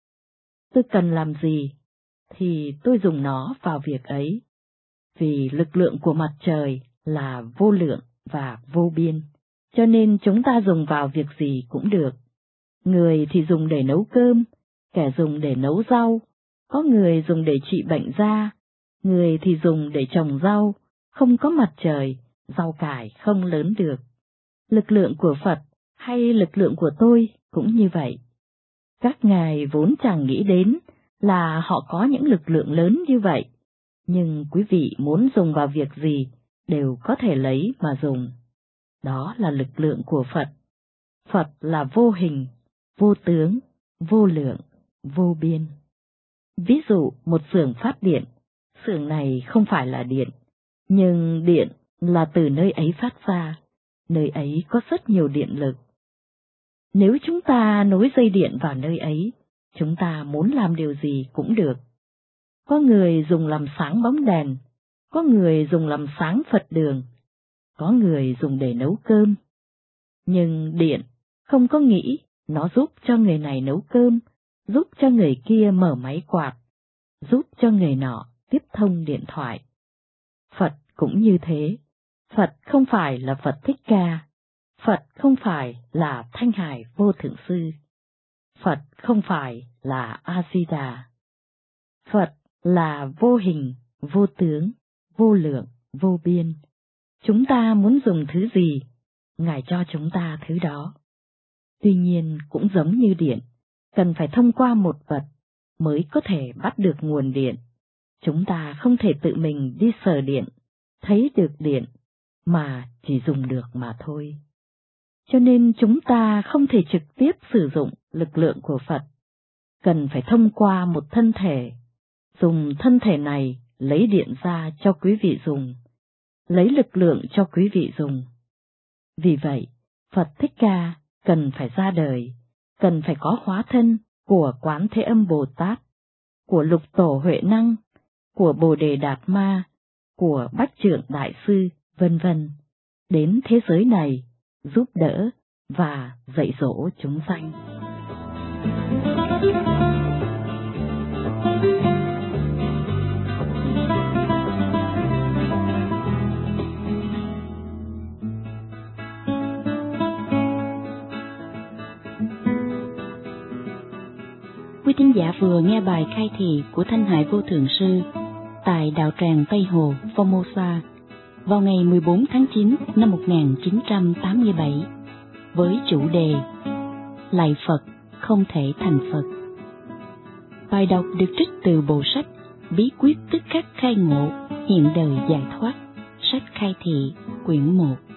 Tôi cần làm gì, thì tôi dùng nó vào việc ấy, vì lực lượng của mặt trời là vô lượng và vô biên, cho nên chúng ta dùng vào việc gì cũng được. Người thì dùng để nấu cơm, kẻ dùng để nấu rau, có người dùng để trị bệnh da, người thì dùng để trồng rau, không có mặt trời, rau cải không lớn được. Lực lượng của Phật hay lực lượng của tôi cũng như vậy. Các ngài vốn chẳng nghĩ đến là họ có những lực lượng lớn như vậy, nhưng quý vị muốn dùng vào việc gì đều có thể lấy mà dùng. Đó là lực lượng của Phật. Phật là vô hình, vô tướng, vô lượng, vô biên. Ví dụ một xưởng phát điện, xưởng này không phải là điện, nhưng điện là từ nơi ấy phát ra, nơi ấy có rất nhiều điện lực. Nếu chúng ta nối dây điện vào nơi ấy, chúng ta muốn làm điều gì cũng được. Có người dùng làm sáng bóng đèn, có người dùng làm sáng Phật đường, có người dùng để nấu cơm. Nhưng điện không có nghĩ nó giúp cho người này nấu cơm, giúp cho người kia mở máy quạt, giúp cho người nọ tiếp thông điện thoại. Phật cũng như thế. Phật không phải là Phật Thích Ca. Phật không phải là Thanh Hải Vô Thượng Sư. Phật không phải là A-di-đà. Phật là vô hình, vô tướng, vô lượng, vô biên. Chúng ta muốn dùng thứ gì, Ngài cho chúng ta thứ đó. Tuy nhiên cũng giống như điện, cần phải thông qua một vật mới có thể bắt được nguồn điện. Chúng ta không thể tự mình đi sờ điện, thấy được điện, mà chỉ dùng được mà thôi. Cho nên chúng ta không thể trực tiếp sử dụng lực lượng của Phật, cần phải thông qua một thân thể, dùng thân thể này lấy điện ra cho quý vị dùng, lấy lực lượng cho quý vị dùng. Vì vậy, Phật Thích Ca cần phải ra đời, cần phải có hóa thân của Quán Thế Âm Bồ Tát, của Lục Tổ Huệ Năng, của Bồ Đề Đạt Ma, của Bách Trượng Đại Sư, vân vân, đến thế giới này giúp đỡ và dạy dỗ chúng sanh. Quý thính giả vừa nghe bài khai thị của Thanh Hải Vô Thượng Sư tại đạo tràng Tây Hồ, Formosa vào ngày mười bốn tháng chín năm một nghìn chín trăm tám mươi bảy với chủ đề Lạy Phật không thể thành Phật. Bài đọc được trích từ bộ sách Bí quyết tức khắc khai ngộ, hiện đời giải thoát, sách khai thị quyển một.